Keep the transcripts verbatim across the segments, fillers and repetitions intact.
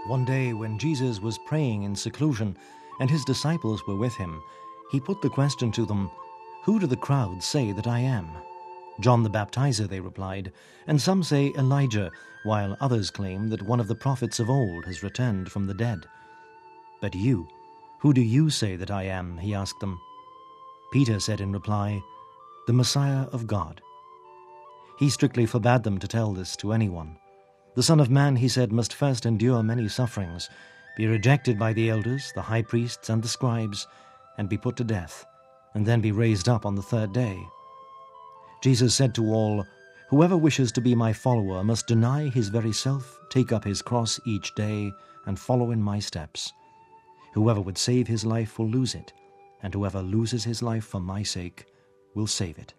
One day when Jesus was praying in seclusion and his disciples were with him, he put the question to them, "Who do the crowds say that I am?" "John the Baptizer," they replied, "and some say Elijah, while others claim that one of the prophets of old has returned from the dead." "But you, who do you say that I am?" he asked them. Peter said in reply, "The Messiah of God." He strictly forbade them to tell this to anyone. "The Son of Man," he said, "must first endure many sufferings, be rejected by the elders, the high priests, and the scribes, and be put to death, and then be raised up on the third day." Jesus said to all, "Whoever wishes to be my follower must deny his very self, take up his cross each day, and follow in my steps. Whoever would save his life will lose it, and whoever loses his life for my sake will save it."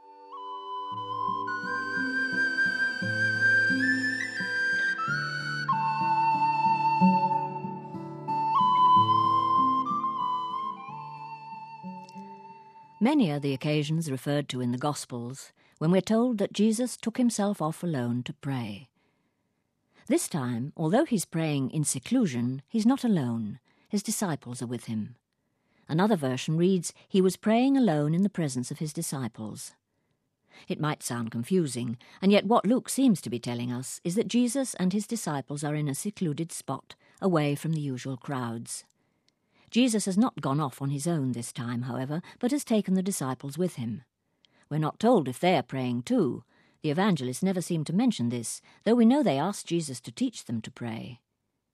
Many are the occasions referred to in the Gospels when we're told that Jesus took himself off alone to pray. This time, although he's praying in seclusion, he's not alone. His disciples are with him. Another version reads, he was praying alone in the presence of his disciples. It might sound confusing, and yet what Luke seems to be telling us is that Jesus and his disciples are in a secluded spot, away from the usual crowds. Jesus has not gone off on his own this time, however, but has taken the disciples with him. We're not told if they are praying too. The evangelists never seem to mention this, though we know they asked Jesus to teach them to pray.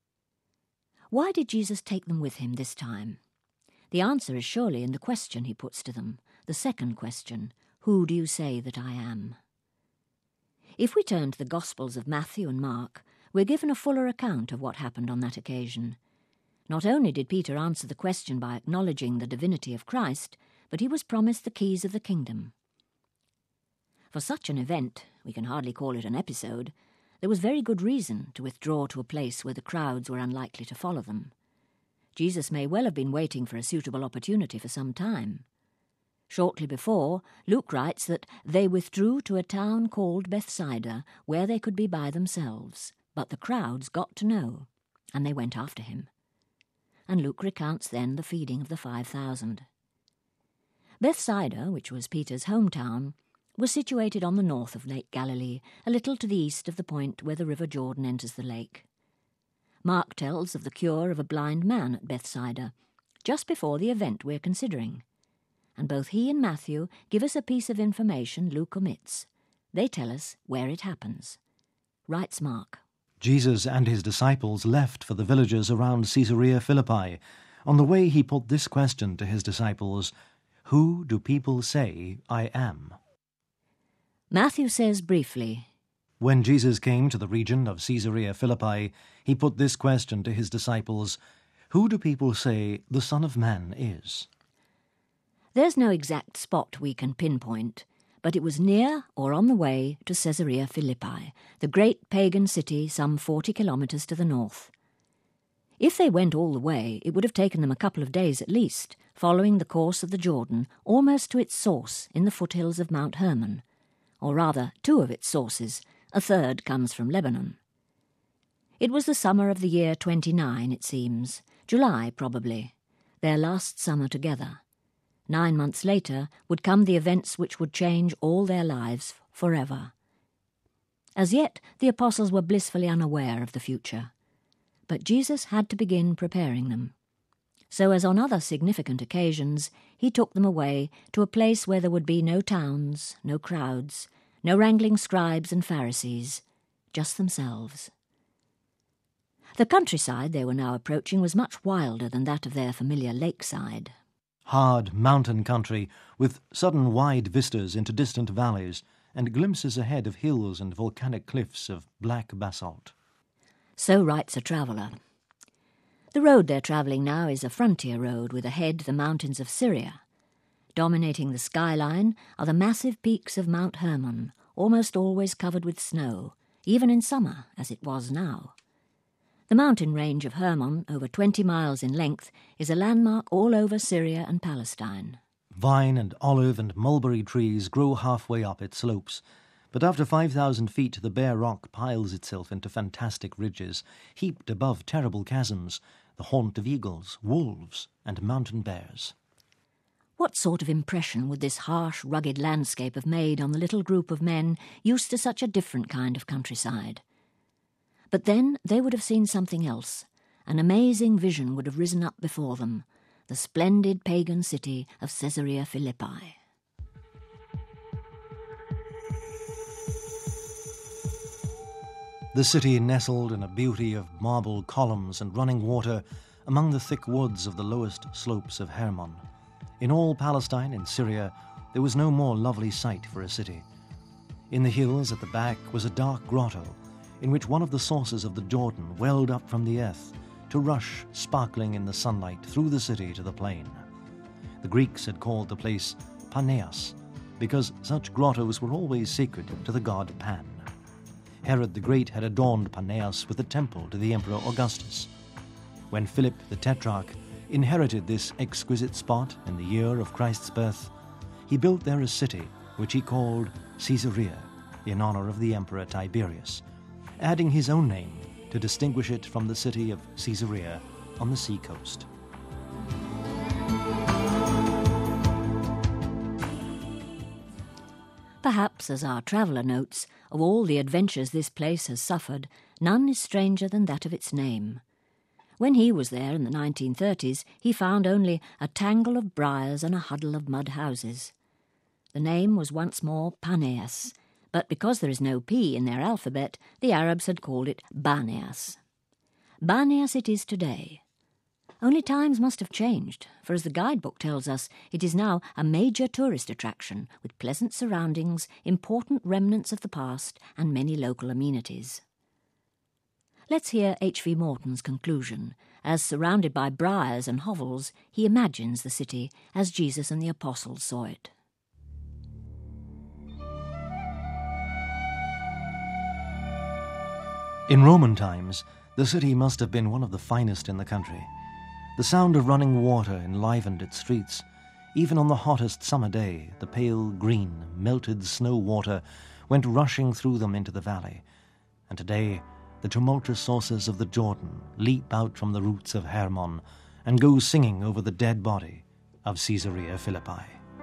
Why did Jesus take them with him this time? The answer is surely in the question he puts to them, the second question, "Who do you say that I am?" If we turn to the Gospels of Matthew and Mark, we're given a fuller account of what happened on that occasion. Not only did Peter answer the question by acknowledging the divinity of Christ, but he was promised the keys of the kingdom. For such an event, we can hardly call it an episode, there was very good reason to withdraw to a place where the crowds were unlikely to follow them. Jesus may well have been waiting for a suitable opportunity for some time. Shortly before, Luke writes that they withdrew to a town called Bethsaida, where they could be by themselves, but the crowds got to know, and they went after him. And Luke recounts then the feeding of the five thousand. Bethsaida, which was Peter's hometown, was situated on the north of Lake Galilee, a little to the east of the point where the River Jordan enters the lake. Mark tells of the cure of a blind man at Bethsaida, just before the event we're considering. And both he and Matthew give us a piece of information Luke omits. They tell us where it happens. Writes Mark. Jesus and his disciples left for the villages around Caesarea Philippi. On the way he put this question to his disciples, "Who do people say I am?" Matthew says briefly, When Jesus came to the region of Caesarea Philippi, he put this question to his disciples, "Who do people say the Son of Man is?" There's no exact spot we can pinpoint, but it was near or on the way to Caesarea Philippi, the great pagan city some forty kilometres to the north. If they went all the way, it would have taken them a couple of days at least, following the course of the Jordan almost to its source in the foothills of Mount Hermon, or rather two of its sources, a third comes from Lebanon. It was the summer of the year twenty-nine, it seems, July probably, their last summer together. Nine months later would come the events which would change all their lives forever. As yet, the apostles were blissfully unaware of the future. But Jesus had to begin preparing them. So as on other significant occasions, he took them away to a place where there would be no towns, no crowds, no wrangling scribes and Pharisees, just themselves. The countryside they were now approaching was much wilder than that of their familiar lakeside. Hard mountain country, with sudden wide vistas into distant valleys, and glimpses ahead of hills and volcanic cliffs of black basalt. So writes a traveller. The road they're travelling now is a frontier road with ahead the mountains of Syria. Dominating the skyline are the massive peaks of Mount Hermon, almost always covered with snow, even in summer, as it was now. The mountain range of Hermon, over twenty miles in length, is a landmark all over Syria and Palestine. Vine and olive and mulberry trees grow halfway up its slopes, but But after five thousand feet, the bare rock piles itself into fantastic ridges, heaped above terrible chasms, the haunt of eagles, wolves, and mountain bears. What sort of impression would this harsh, rugged landscape have made on the little group of men used to such a different kind of countryside? But then they would have seen something else. An amazing vision would have risen up before them, the splendid pagan city of Caesarea Philippi. The city nestled in a beauty of marble columns and running water among the thick woods of the lowest slopes of Hermon. In all Palestine and Syria, there was no more lovely sight for a city. In the hills at the back was a dark grotto, in which one of the sources of the Jordan welled up from the earth, to rush sparkling in the sunlight through the city to the plain. The Greeks had called the place Paneas, because such grottos were always sacred to the god Pan. Herod the Great had adorned Paneas with a temple to the Emperor Augustus. When Philip the Tetrarch inherited this exquisite spot in the year of Christ's birth, he built there a city which he called Caesarea, in honor of the Emperor Tiberius, adding his own name to distinguish it from the city of Caesarea on the seacoast. Perhaps, as our traveller notes, of all the adventures this place has suffered, none is stranger than that of its name. When he was there in the nineteen thirties, he found only a tangle of briars and a huddle of mud houses. The name was once more Paneas, but because there is no P in their alphabet, the Arabs had called it Baneas. Baneas it is today. Only times must have changed, for as the guidebook tells us, it is now a major tourist attraction with pleasant surroundings, important remnants of the past, and many local amenities. Let's hear H V Morton's conclusion, as surrounded by briars and hovels, he imagines the city as Jesus and the apostles saw it. In Roman times, the city must have been one of the finest in the country. The sound of running water enlivened its streets. Even on the hottest summer day, the pale green, melted snow water went rushing through them into the valley. And today, the tumultuous sources of the Jordan leap out from the roots of Hermon and go singing over the dead body of Caesarea Philippi.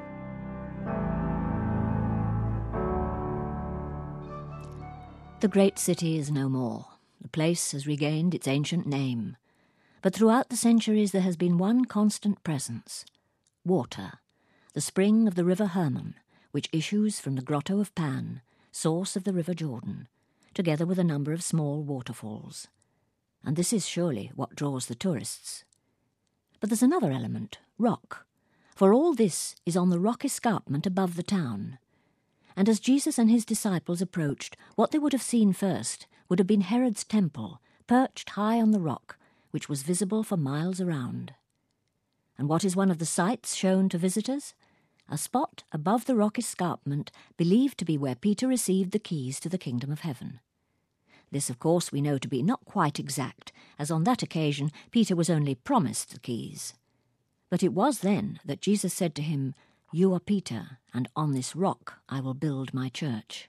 The great city is no more. The place has regained its ancient name. But throughout the centuries there has been one constant presence: water, the spring of the river Hermon, which issues from the grotto of Pan, source of the river Jordan, together with a number of small waterfalls. And this is surely what draws the tourists. But there's another element, rock, for all this is on the rock escarpment above the town. And as Jesus and his disciples approached, what they would have seen first would have been Herod's temple, perched high on the rock, which was visible for miles around. And what is one of the sights shown to visitors? A spot above the rock escarpment believed to be where Peter received the keys to the kingdom of heaven. This, of course, we know to be not quite exact, as on that occasion Peter was only promised the keys. But it was then that Jesus said to him, "You are Peter, and on this rock I will build my church."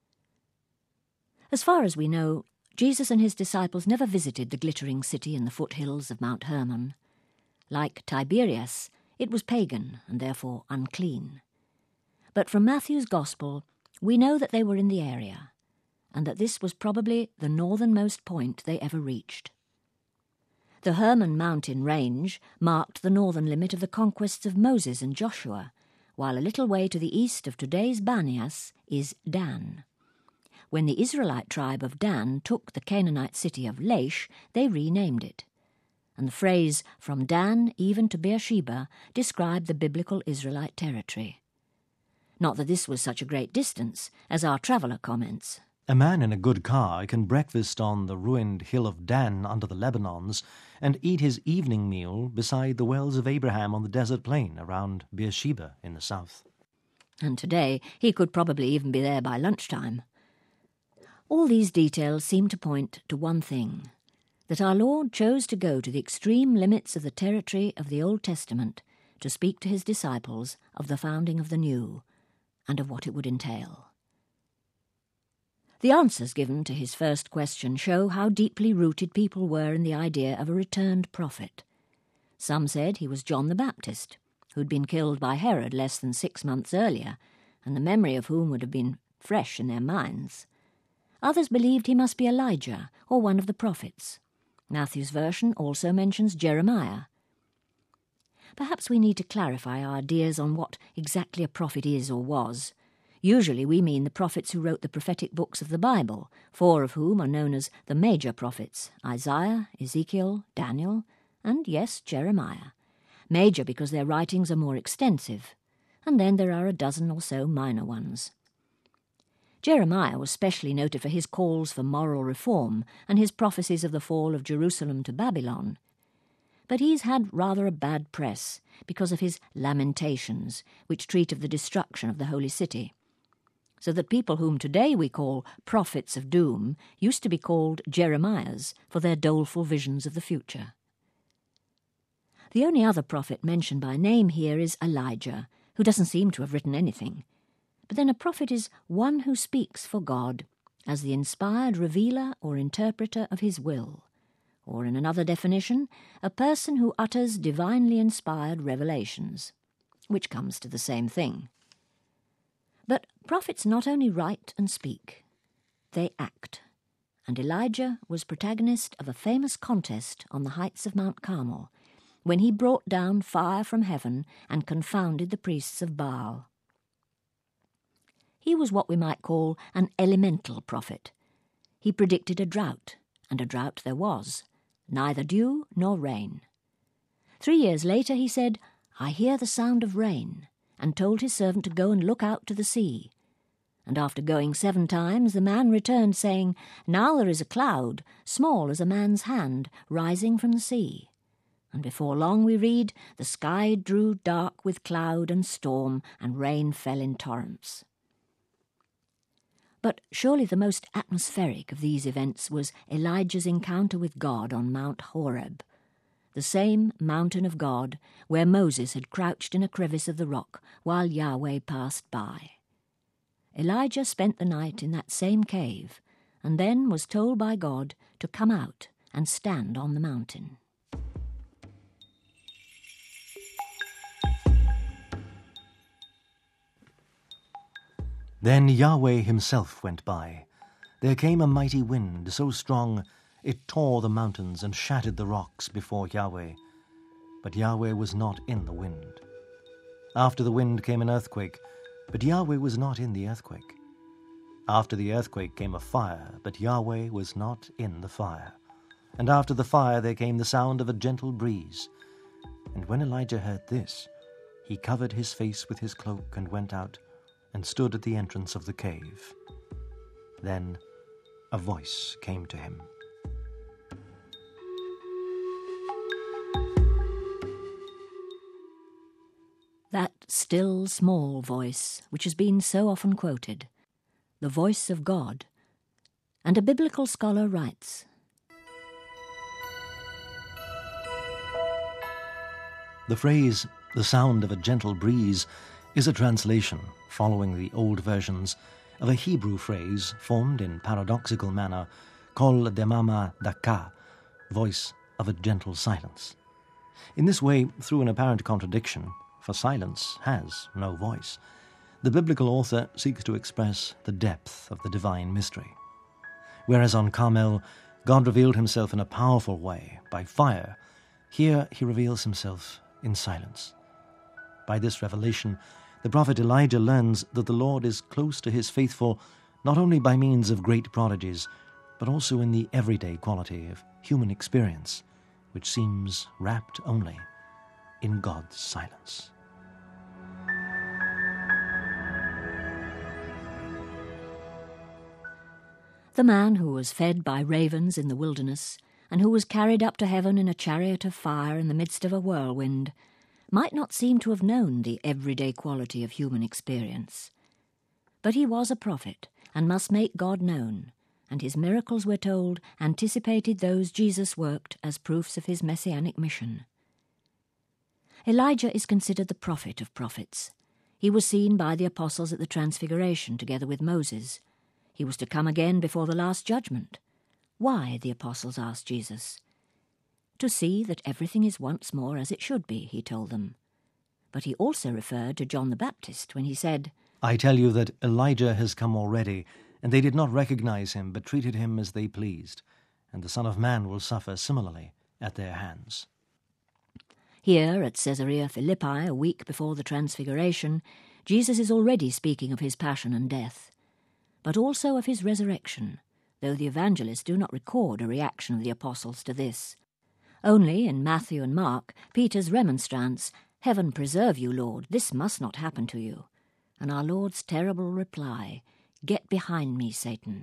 As far as we know, Jesus and his disciples never visited the glittering city in the foothills of Mount Hermon. Like Tiberias, it was pagan and therefore unclean. But from Matthew's Gospel, we know that they were in the area, and that this was probably the northernmost point they ever reached. The Hermon mountain range marked the northern limit of the conquests of Moses and Joshua, while a little way to the east of today's Baneas is Dan. When the Israelite tribe of Dan took the Canaanite city of Laish, they renamed it. And the phrase, "from Dan even to Beersheba," described the biblical Israelite territory. Not that this was such a great distance, as our traveller comments. A man in a good car can breakfast on the ruined hill of Dan under the Lebanons and eat his evening meal beside the wells of Abraham on the desert plain around Beersheba in the south. And today he could probably even be there by lunchtime. All these details seem to point to one thing, that our Lord chose to go to the extreme limits of the territory of the Old Testament to speak to his disciples of the founding of the New and of what it would entail. The answers given to his first question show how deeply rooted people were in the idea of a returned prophet. Some said he was John the Baptist, who'd been killed by Herod less than six months earlier, and the memory of whom would have been fresh in their minds. Others believed he must be Elijah or one of the prophets. Matthew's version also mentions Jeremiah. Perhaps we need to clarify our ideas on what exactly a prophet is or was. Usually we mean the prophets who wrote the prophetic books of the Bible, four of whom are known as the major prophets: Isaiah, Ezekiel, Daniel, and, yes, Jeremiah. Major because their writings are more extensive, and then there are a dozen or so minor ones. Jeremiah was specially noted for his calls for moral reform and his prophecies of the fall of Jerusalem to Babylon. But he's had rather a bad press because of his Lamentations, which treat of the destruction of the holy city. So that people whom today we call prophets of doom used to be called Jeremiahs for their doleful visions of the future. The only other prophet mentioned by name here is Elijah, who doesn't seem to have written anything. But then a prophet is one who speaks for God as the inspired revealer or interpreter of his will, or in another definition, a person who utters divinely inspired revelations, which comes to the same thing. But prophets not only write and speak, they act, and Elijah was protagonist of a famous contest on the heights of Mount Carmel, when he brought down fire from heaven and confounded the priests of Baal. He was what we might call an elemental prophet. He predicted a drought, and a drought there was, neither dew nor rain. Three years later he said, "I hear the sound of rain," and told his servant to go and look out to the sea. And after going seven times, the man returned, saying, "Now there is a cloud, small as a man's hand, rising from the sea." And before long we read, the sky grew dark with cloud and storm, and rain fell in torrents. But surely the most atmospheric of these events was Elijah's encounter with God on Mount Horeb, the same mountain of God where Moses had crouched in a crevice of the rock while Yahweh passed by. Elijah spent the night in that same cave, and then was told by God to come out and stand on the mountain. Then Yahweh himself went by. There came a mighty wind, so strong it tore the mountains and shattered the rocks before Yahweh. But Yahweh was not in the wind. After the wind came an earthquake, but Yahweh was not in the earthquake. After the earthquake came a fire, but Yahweh was not in the fire. And after the fire there came the sound of a gentle breeze. And when Elijah heard this, he covered his face with his cloak and went out, and stood at the entrance of the cave. Then a voice came to him. That still, small voice which has been so often quoted, the voice of God. And a biblical scholar writes, The phrase, "the sound of a gentle breeze," is a translation, following the old versions, of a Hebrew phrase formed in paradoxical manner, kol demama daka, voice of a gentle silence. In this way, through an apparent contradiction, for silence has no voice, the biblical author seeks to express the depth of the divine mystery. Whereas on Carmel, God revealed himself in a powerful way, by fire, here he reveals himself in silence. By this revelation, the prophet Elijah learns that the Lord is close to his faithful not only by means of great prodigies, but also in the everyday quality of human experience, which seems wrapped only in God's silence. The man who was fed by ravens in the wilderness, and who was carried up to heaven in a chariot of fire in the midst of a whirlwind, might not seem to have known the everyday quality of human experience. But he was a prophet, and must make God known, and his miracles, we're told, anticipated those Jesus worked as proofs of his messianic mission. Elijah is considered the prophet of prophets. He was seen by the apostles at the Transfiguration together with Moses. He was to come again before the last judgment. Why, the apostles asked Jesus. To see that everything is once more as it should be, he told them. But he also referred to John the Baptist when he said, I tell you that Elijah has come already, and they did not recognize him, but treated him as they pleased. And the Son of Man will suffer similarly at their hands. Here at Caesarea Philippi, a week before the Transfiguration, Jesus is already speaking of his passion and death, but also of his resurrection, though the evangelists do not record a reaction of the apostles to this. Only in Matthew and Mark, Peter's remonstrance, Heaven preserve you, Lord, this must not happen to you, and our Lord's terrible reply, Get behind me, Satan.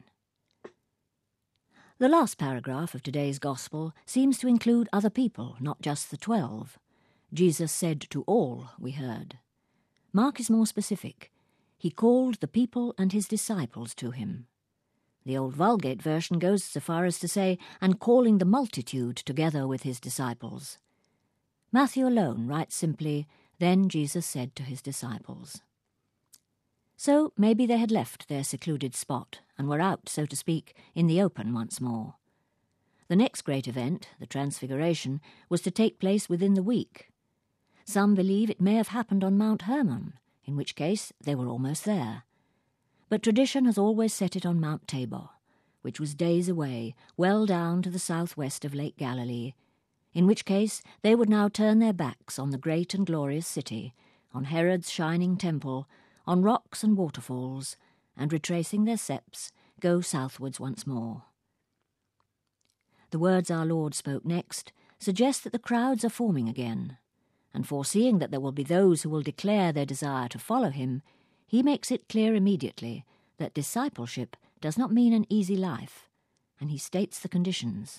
The last paragraph of today's Gospel seems to include other people, not just the twelve. Jesus said to all, we heard. Mark is more specific. He called the people and his disciples to him. The Old Vulgate version goes so far as to say, and calling the multitude together with his disciples. Matthew alone writes simply, Then Jesus said to his disciples. So maybe they had left their secluded spot and were out, so to speak, in the open once more. The next great event, the Transfiguration, was to take place within the week. Some believe it may have happened on Mount Hermon, in which case they were almost there. But tradition has always set it on Mount Tabor, which was days away, well down to the southwest of Lake Galilee, in which case they would now turn their backs on the great and glorious city, on Herod's shining temple, on rocks and waterfalls, and retracing their steps, go southwards once more. The words our Lord spoke next suggest that the crowds are forming again, and foreseeing that there will be those who will declare their desire to follow him, he makes it clear immediately that discipleship does not mean an easy life, and he states the conditions.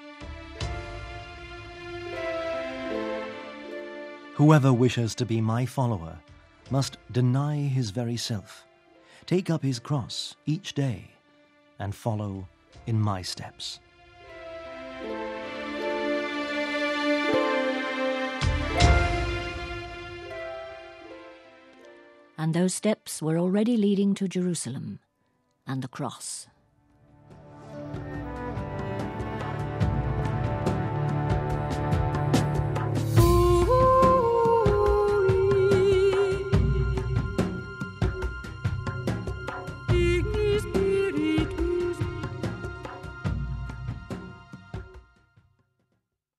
Whoever wishes to be my follower must deny his very self, take up his cross each day, and follow in my steps. And those steps were already leading to Jerusalem and the cross.